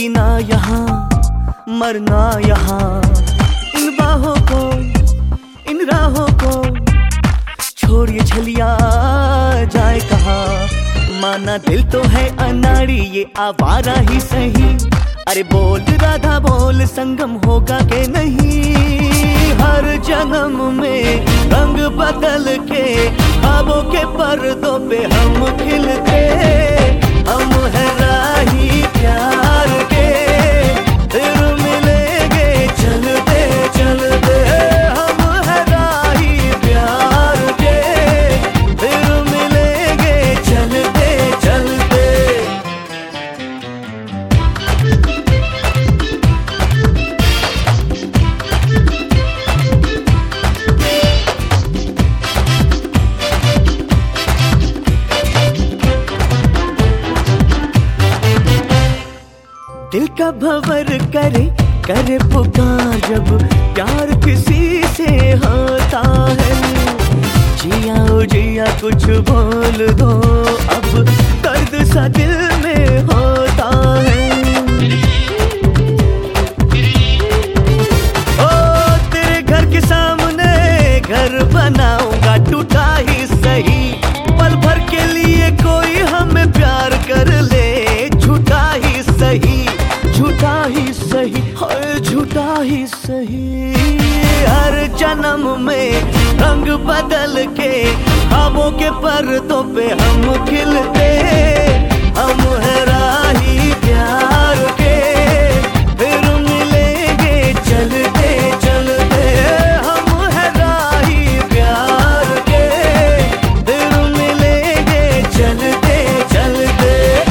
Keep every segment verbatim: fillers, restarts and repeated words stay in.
जीना यहाँ मरना यहाँ, इन बाहों को इन राहों को छोड़िए छलिया जाए कहाँ। माना दिल तो है अनाड़ी ये आवारा ही सही, अरे बोल राधा बोल संगम होगा के नहीं। हर जन्म में रंग बदल के ख्वाबों के पर्दों पे हम खिलते, हम है राही प्यार के, फिर मिलेंगे चलते चलते। हम है राही प्यार के, फिर मिलेंगे चलते चलते। दिल का भंवर करे करे पुकार जब प्यार किसी से होता है। जिया ओ जिया कुछ बोल दो अब दर्द सा दिल में होता है। ओ तेरे घर के सामने घर बनाऊंगा टूटा ही सही, पल भर के लिए कोई हमें प्यार कर ले, झूठा ही सही झूठा ही सही है झूठा ही सही। हर जन्म में रंग बदल के ख्वाबों के पर्दों पे हम खिलते, हम है राही प्यार के, फिर मिलेंगे चलते चलते। हम है राही प्यार के, फिर मिलेंगे चलते चलते।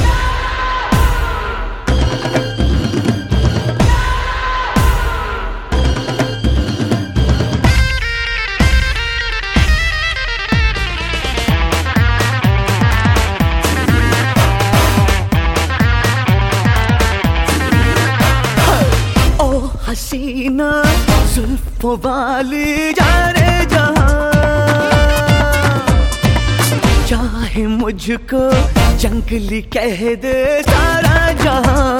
हसीना जुल्फों वाली जाने जहां, चाहे मुझको जंगली कह दे सारा जहां।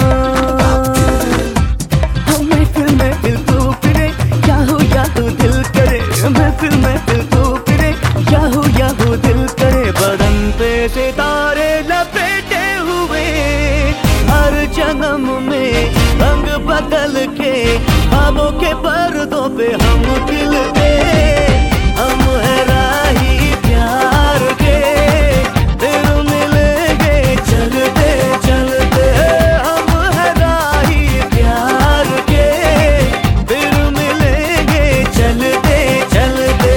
हमें फिर मैं दिल को फिरे याहू याहू दिल करे, मैं फिर मैं दिल को फिरे याहू याहू दिल करे। बदन पे सितारे लपेटे हुए हर जन्म में रंग बदल के ख्वाबों के पर्दों पे हम खिलते, हम है राही प्यार के, फिर मिलेंगे चलते चलते। हम है राही प्यार के, फिर मिलेंगे चलते चलते।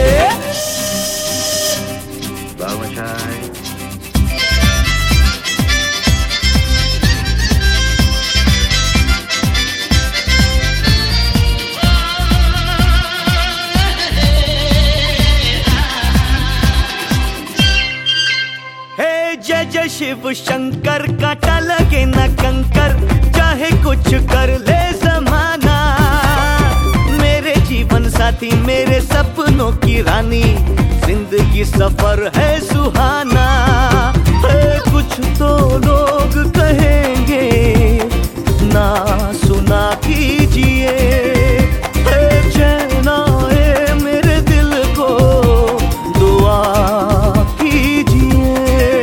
जय जय शिव शंकर काटा लगे न कंकर, चाहे कुछ कर ले जमाना। मेरे जीवन साथी मेरे सपनों की रानी, जिंदगी सफर है सुहाना। कुछ तो लोग कहेंगे ना सुना कीजिए, चैन आए मेरे दिल को दुआ कीजिए।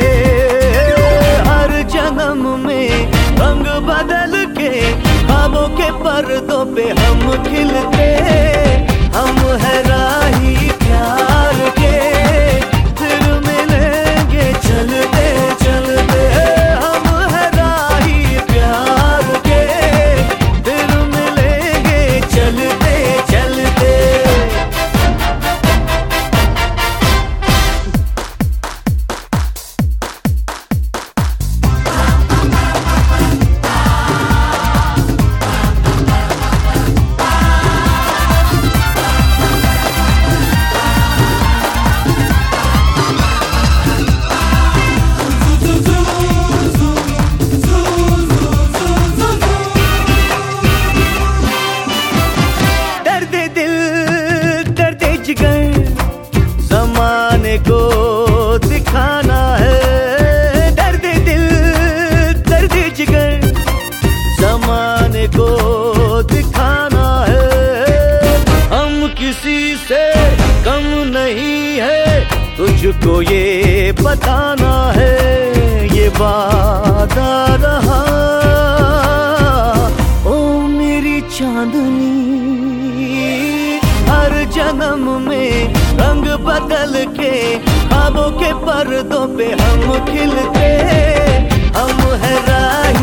हर जन्म में रंग बदल के ख्वाबों के पर्दों पे हम खिलते, हम है राही प्यार के, फिर मिलेंगे चलते चलते। हम है राही प्यार के, फिर मिलेंगे चलते चलते। अपने को दिखाना है। हम किसी से कम नहीं है, तुझको ये बताना है। ये वादा रहा ओ मेरी चांदनी, हर जन्म में रंग बदल के ख्वाबों के पर्दों पे हम खिलते। हम है राही